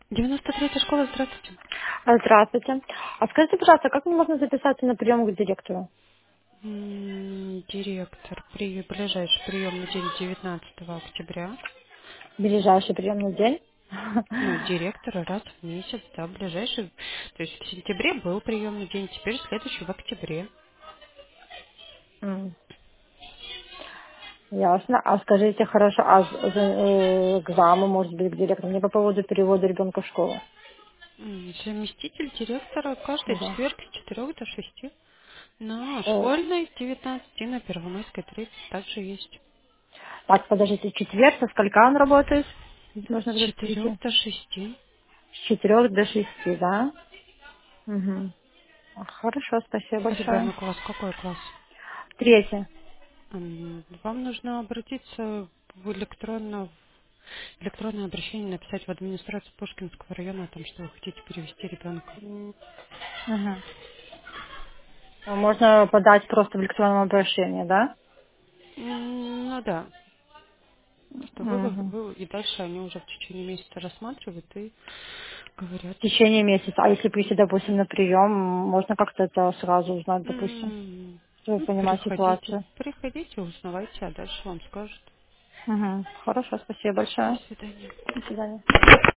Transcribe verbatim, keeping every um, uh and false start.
девяносто третья школа, здравствуйте. А, Здравствуйте. А скажите, пожалуйста, как мне можно записаться на прием к директору? М, Директор, при ближайший приемный день девятнадцатого октября. Ближайший приемный день? Ну, директора раз в месяц, да, ближайший. То есть в сентябре был приемный день, теперь следующий в октябре. М, Ясно. А скажите, хорошо, а з- за- э, к заму, может быть, к директору? Мне по поводу перевода ребенка в школу. М, Заместитель директора каждый Да. четверг с четырёх до шести. На Э, школьной с девятнадцати, на Первомайской тридцать также есть. Так, подождите, четверг, со сколька он работает? Нужно С будет четырех прийти. до шести. С четырех до шести, да? Угу. Хорошо, спасибо большое. Ребенок у вас какой класс? Третье. М, Вам нужно обратиться в электронно, в электронное обращение, написать в администрацию Пушкинского района о том, что вы хотите перевести ребенка. Угу. Можно подать просто в электронном обращении, да? М, Ну да, что вы, вы- Угу. вы- и дальше они уже в течение месяца рассматривают и говорят. В течение месяца. А если прийти, допустим, на прием, можно как-то это сразу узнать, допустим, М, чтобы Ну, понимать приходите, ситуацию. приходите, узнавайте, а дальше вам скажут. Угу. Хорошо, спасибо До большое. свидания. До свидания.